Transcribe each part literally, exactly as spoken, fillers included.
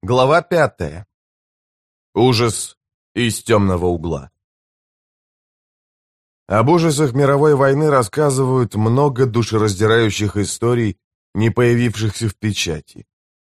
Глава пятая. Ужас из темного угла. Об ужасах мировой войны рассказывают много душераздирающих историй, не появившихся в печати.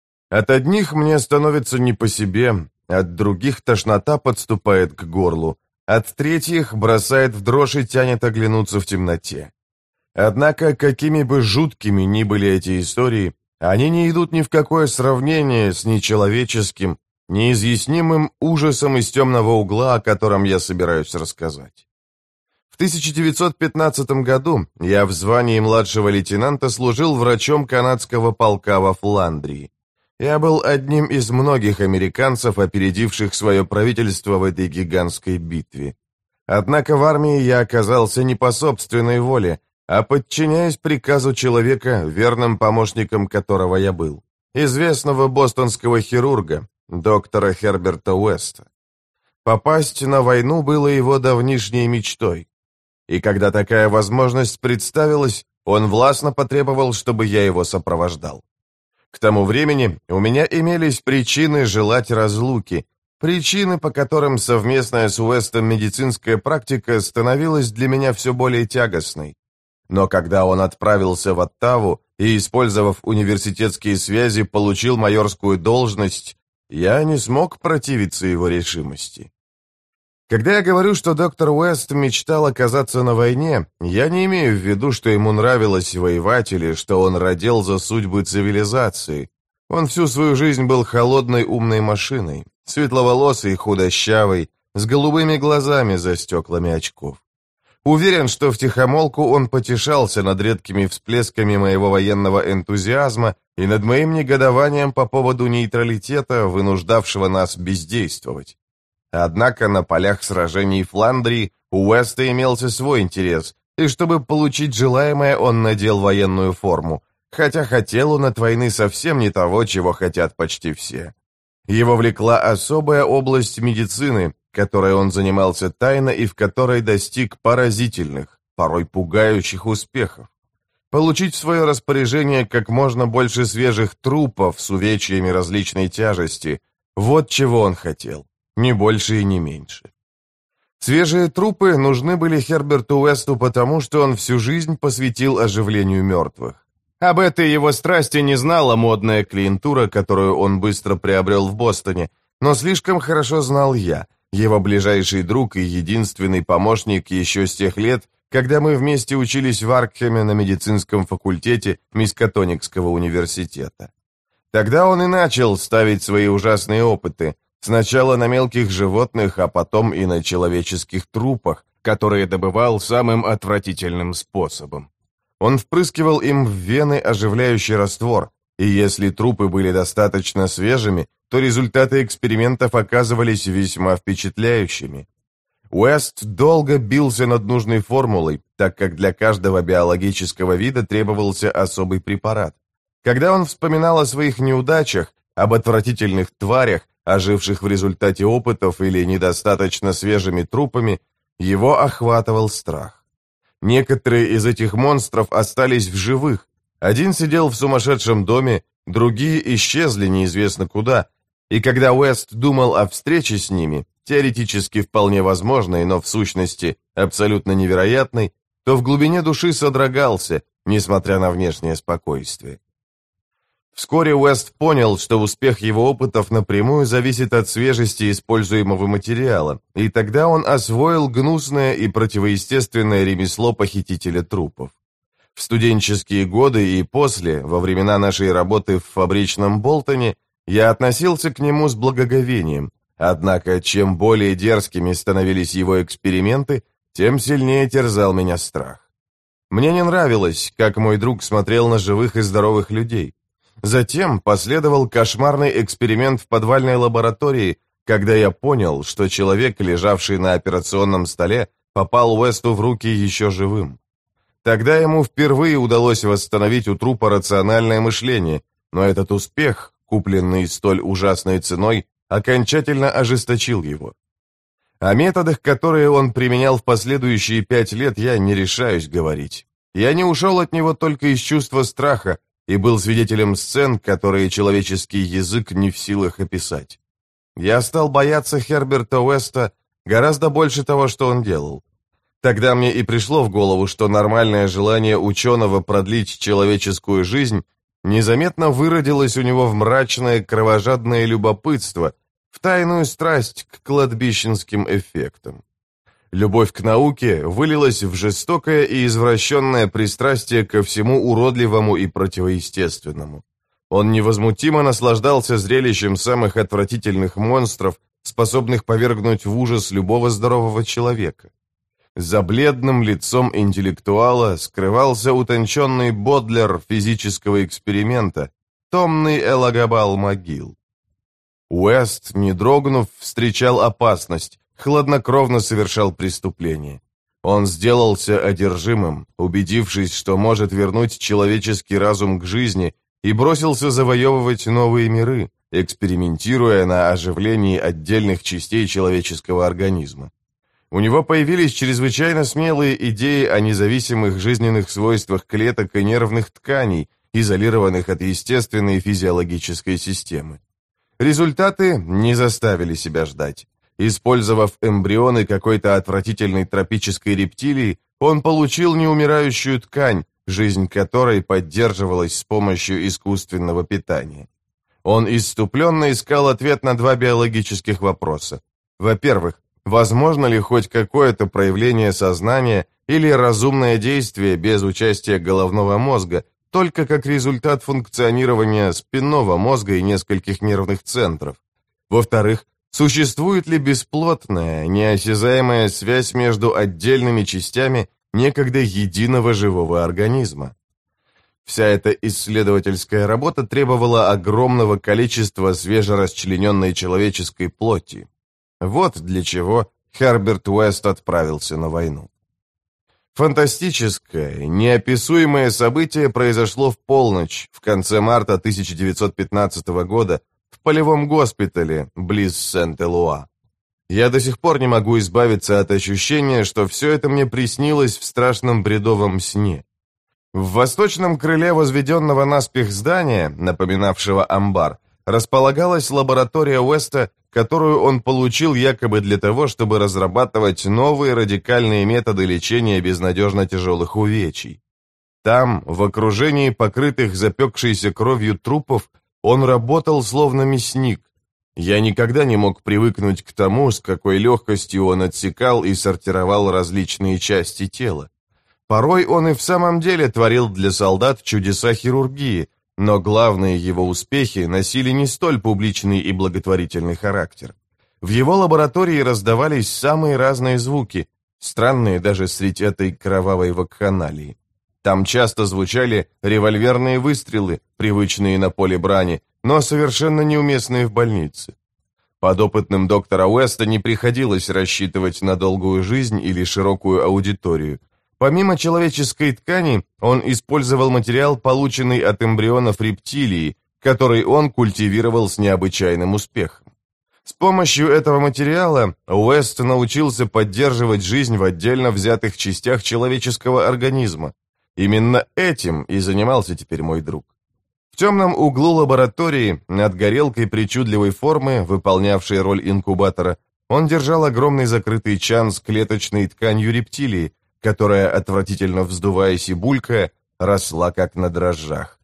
От одних мне становится не по себе, от других тошнота подступает к горлу, от третьих бросает в дрожь и тянет оглянуться в темноте. Однако, какими бы жуткими ни были эти истории, они не идут ни в какое сравнение с нечеловеческим, неизъяснимым ужасом из темного угла, о котором я собираюсь рассказать. В тысяча девятьсот пятнадцатом году я в звании младшего лейтенанта служил врачом канадского полка во Фландрии. Я был одним из многих американцев, опередивших свое правительство в этой гигантской битве. Однако в армии я оказался не по собственной воле, а подчиняясь приказу человека, верным помощником которого я был, известного бостонского хирурга, доктора Херберта Уэста. Попасть на войну было его давнишней мечтой. И когда такая возможность представилась, он властно потребовал, чтобы я его сопровождал. К тому времени у меня имелись причины желать разлуки, причины, по которым совместная с Уэстом медицинская практика становилась для меня все более тягостной. Но когда он отправился в Оттаву и, использовав университетские связи, получил майорскую должность, я не смог противиться его решимости. Когда я говорю, что доктор Уэст мечтал оказаться на войне, я не имею в виду, что ему нравилось воевать или что он родил за судьбы цивилизации. Он всю свою жизнь был холодной умной машиной, светловолосый, худощавый, с голубыми глазами за стеклами очков. Уверен, что втихомолку он потешался над редкими всплесками моего военного энтузиазма и над моим негодованием по поводу нейтралитета, вынуждавшего нас бездействовать. Однако на полях сражений Фландрии у Уэста имелся свой интерес, и чтобы получить желаемое, он надел военную форму, хотя хотел он от войны совсем не того, чего хотят почти все. Его влекла особая область медицины, которой он занимался тайно и в которой достиг поразительных, порой пугающих успехов. Получить в свое распоряжение как можно больше свежих трупов с увечьями различной тяжести – вот чего он хотел, ни больше и не меньше. Свежие трупы нужны были Херберту Уэсту потому, что он всю жизнь посвятил оживлению мертвых. Об этой его страсти не знала модная клиентура, которую он быстро приобрел в Бостоне, но слишком хорошо знал я – его ближайший друг и единственный помощник еще с тех лет, когда мы вместе учились в Аркхеме на медицинском факультете Мискатоникского университета. Тогда он и начал ставить свои ужасные опыты, сначала на мелких животных, а потом и на человеческих трупах, которые добывал самым отвратительным способом. Он впрыскивал им в вены оживляющий раствор, и если трупы были достаточно свежими, то результаты экспериментов оказывались весьма впечатляющими. Уэст долго бился над нужной формулой, так как для каждого биологического вида требовался особый препарат. Когда он вспоминал о своих неудачах, об отвратительных тварях, оживших в результате опытов или недостаточно свежими трупами, его охватывал страх. Некоторые из этих монстров остались в живых. Один сидел в сумасшедшем доме, другие исчезли неизвестно куда, и когда Уэст думал о встрече с ними, теоретически вполне возможной, но в сущности абсолютно невероятной, то в глубине души содрогался, несмотря на внешнее спокойствие. Вскоре Уэст понял, что успех его опытов напрямую зависит от свежести используемого материала, и тогда он освоил гнусное и противоестественное ремесло похитителя трупов. В студенческие годы и после, во времена нашей работы в фабричном Болтоне, я относился к нему с благоговением, однако чем более дерзкими становились его эксперименты, тем сильнее терзал меня страх. Мне не нравилось, как мой друг смотрел на живых и здоровых людей. Затем последовал кошмарный эксперимент в подвальной лаборатории, когда я понял, что человек, лежавший на операционном столе, попал Уэсту в руки еще живым. Тогда ему впервые удалось восстановить у трупа рациональное мышление, но этот успех, купленный столь ужасной ценой, окончательно ожесточил его. О методах, которые он применял в последующие пять лет, я не решаюсь говорить. Я не ушел от него только из чувства страха, и был свидетелем сцен, которые человеческий язык не в силах описать. Я стал бояться Херберта Уэста гораздо больше того, что он делал. Тогда мне и пришло в голову, что нормальное желание ученого продлить человеческую жизнь незаметно выродилось у него в мрачное кровожадное любопытство, в тайную страсть к кладбищенским эффектам. Любовь к науке вылилась в жестокое и извращенное пристрастие ко всему уродливому и противоестественному. Он невозмутимо наслаждался зрелищем самых отвратительных монстров, способных повергнуть в ужас любого здорового человека. За бледным лицом интеллектуала скрывался утонченный Бодлер физического эксперимента, томный Элагабал могил. Уэст, не дрогнув, встречал опасность, хладнокровно совершал преступление. Он сделался одержимым, убедившись, что может вернуть человеческий разум к жизни, и бросился завоевывать новые миры, экспериментируя на оживлении отдельных частей человеческого организма. У него появились чрезвычайно смелые идеи о независимых жизненных свойствах клеток и нервных тканей, изолированных от естественной физиологической системы. Результаты не заставили себя ждать. Использовав эмбрионы какой-то отвратительной тропической рептилии, он получил неумирающую ткань, жизнь которой поддерживалась с помощью искусственного питания. Он исступленно искал ответ на два биологических вопроса. Во-первых, возможно ли хоть какое-то проявление сознания или разумное действие без участия головного мозга, только как результат функционирования спинного мозга и нескольких нервных центров? Во-вторых, существует ли бесплотная, неосязаемая связь между отдельными частями некогда единого живого организма? Вся эта исследовательская работа требовала огромного количества свежерасчлененной человеческой плоти. Вот для чего Херберт Уэст отправился на войну. Фантастическое, неописуемое событие произошло в полночь, в конце марта тысяча девятьсот пятнадцатого года, в полевом госпитале близ Сент-Элуа. Я до сих пор не могу избавиться от ощущения, что все это мне приснилось в страшном бредовом сне. В восточном крыле возведенного наспех здания, напоминавшего амбар, располагалась лаборатория Уэста, которую он получил якобы для того, чтобы разрабатывать новые радикальные методы лечения безнадежно тяжелых увечий. Там, в окружении покрытых запекшейся кровью трупов, он работал словно мясник. Я никогда не мог привыкнуть к тому, с какой легкостью он отсекал и сортировал различные части тела. Порой он и в самом деле творил для солдат чудеса хирургии, но главные его успехи носили не столь публичный и благотворительный характер. В его лаборатории раздавались самые разные звуки, странные даже среди этой кровавой вакханалии. Там часто звучали револьверные выстрелы, привычные на поле брани, но совершенно неуместные в больнице. Подопытным доктора Уэста не приходилось рассчитывать на долгую жизнь или широкую аудиторию. Помимо человеческой ткани, он использовал материал, полученный от эмбрионов рептилии, который он культивировал с необычайным успехом. С помощью этого материала Уэст научился поддерживать жизнь в отдельно взятых частях человеческого организма. Именно этим и занимался теперь мой друг. В темном углу лаборатории, над горелкой причудливой формы, выполнявшей роль инкубатора, он держал огромный закрытый чан с клеточной тканью рептилии, которая, отвратительно вздуваясь и булькая, росла как на дрожжах.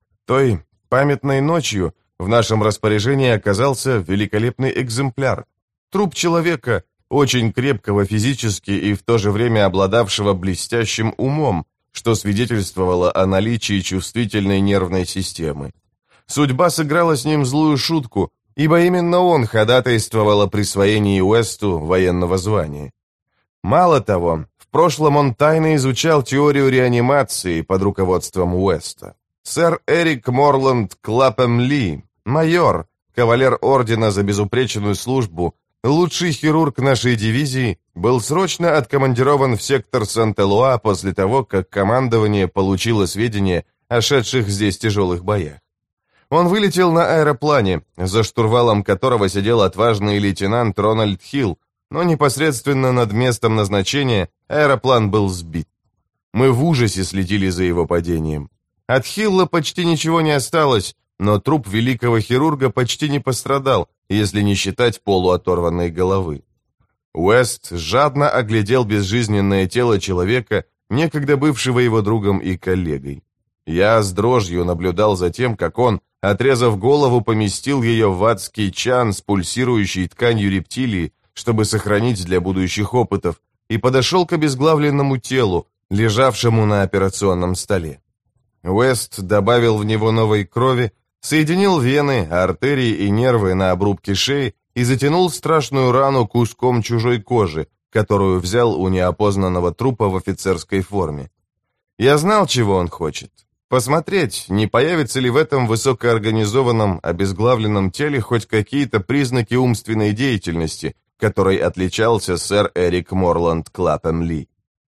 Той памятной ночью в нашем распоряжении оказался великолепный экземпляр. Труп человека, очень крепкого физически и в то же время обладавшего блестящим умом, что свидетельствовало о наличии чувствительной нервной системы. Судьба сыграла с ним злую шутку, ибо именно он ходатайствовал о присвоении Уэсту военного звания. Мало того, в прошлом он тайно изучал теорию реанимации под руководством Уэста. Сэр Эрик Морланд Клапем Ли, майор, кавалер ордена за безупречную службу, лучший хирург нашей дивизии, был срочно откомандирован в сектор Сент-Элуа после того, как командование получило сведения о шедших здесь тяжелых боях. Он вылетел на аэроплане, за штурвалом которого сидел отважный лейтенант Рональд Хилл, но непосредственно над местом назначения аэроплан был сбит. Мы в ужасе следили за его падением. От Хилла почти ничего не осталось, но труп великого хирурга почти не пострадал, если не считать полуоторванной головы. Уэст жадно оглядел безжизненное тело человека, некогда бывшего его другом и коллегой. Я с дрожью наблюдал за тем, как он, отрезав голову, поместил ее в адский чан с пульсирующей тканью рептилии, чтобы сохранить для будущих опытов, и подошел к обезглавленному телу, лежавшему на операционном столе. Уэст добавил в него новой крови, соединил вены, артерии и нервы на обрубке шеи и затянул страшную рану куском чужой кожи, которую взял у неопознанного трупа в офицерской форме. Я знал, чего он хочет. Посмотреть, не появятся ли в этом высокоорганизованном, обезглавленном теле хоть какие-то признаки умственной деятельности, которой отличался сэр Эрик Морланд Клапем Ли.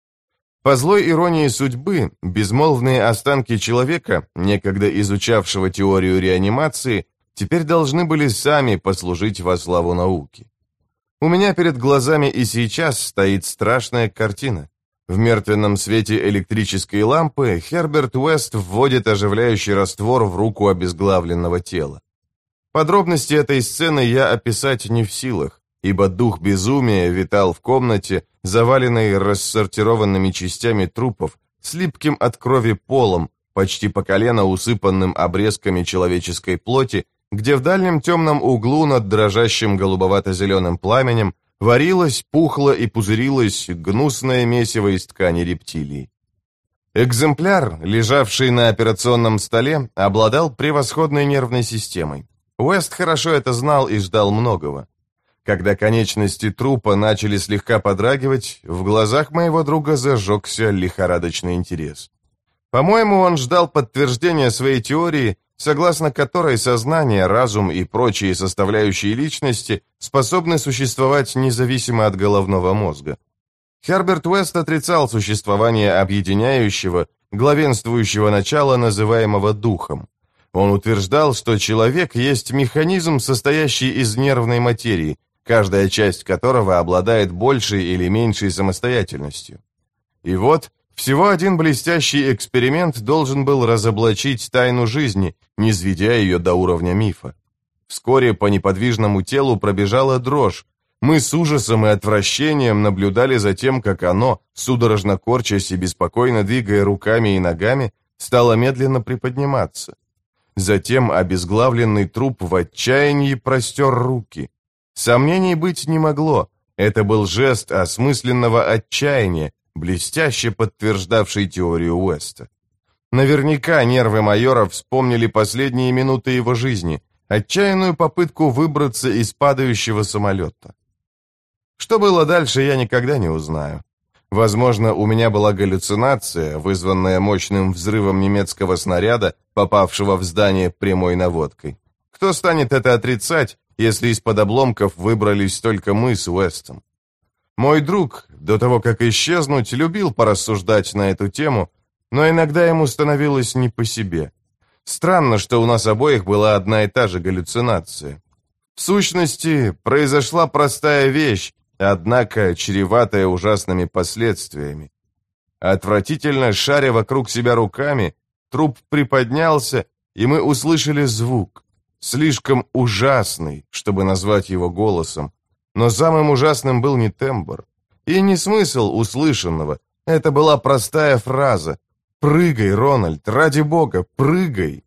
По злой иронии судьбы, безмолвные останки человека, некогда изучавшего теорию реанимации, теперь должны были сами послужить во славу науки. У меня перед глазами и сейчас стоит страшная картина. В мертвенном свете электрической лампы Херберт Уэст вводит оживляющий раствор в руку обезглавленного тела. Подробности этой сцены я описать не в силах, ибо дух безумия витал в комнате, заваленной рассортированными частями трупов, с липким от крови полом, почти по колено усыпанным обрезками человеческой плоти, где в дальнем темном углу над дрожащим голубовато-зеленым пламенем варилось, пухло и пузырилось гнусное месиво из ткани рептилии. Экземпляр, лежавший на операционном столе, обладал превосходной нервной системой. Уэст хорошо это знал и ждал многого. Когда конечности трупа начали слегка подрагивать, в глазах моего друга зажегся лихорадочный интерес. По-моему, он ждал подтверждения своей теории, согласно которой сознание, разум и прочие составляющие личности способны существовать независимо от головного мозга. Херберт Уэст отрицал существование объединяющего, главенствующего начала, называемого духом. Он утверждал, что человек есть механизм, состоящий из нервной материи, каждая часть которого обладает большей или меньшей самостоятельностью. И вот, всего один блестящий эксперимент должен был разоблачить тайну жизни, низведя ее до уровня мифа. Вскоре по неподвижному телу пробежала дрожь. Мы с ужасом и отвращением наблюдали за тем, как оно, судорожно корчась и беспокойно двигая руками и ногами, стало медленно приподниматься. Затем обезглавленный труп в отчаянии простер руки. Сомнений быть не могло. Это был жест осмысленного отчаяния, блестяще подтверждавший теорию Уэста. Наверняка нервы майора вспомнили последние минуты его жизни, отчаянную попытку выбраться из падающего самолета. Что было дальше, я никогда не узнаю. Возможно, у меня была галлюцинация, вызванная мощным взрывом немецкого снаряда, попавшего в здание прямой наводкой. Кто станет это отрицать, если из-под обломков выбрались только мы с Уэстом? Мой друг, до того, как исчезнуть, любил порассуждать на эту тему, но иногда ему становилось не по себе. Странно, что у нас обоих была одна и та же галлюцинация. В сущности, произошла простая вещь, однако чреватая ужасными последствиями. Отвратительно шаря вокруг себя руками, труп приподнялся, и мы услышали звук, слишком ужасный, чтобы назвать его голосом. Но самым ужасным был не тембр и не смысл услышанного. Это была простая фраза: «Прыгай, Рональд, ради бога, прыгай!»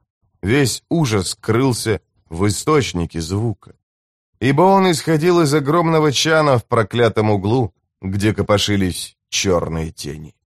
Весь ужас крылся в источнике звука, ибо он исходил из огромного чана в проклятом углу, где копошились черные тени.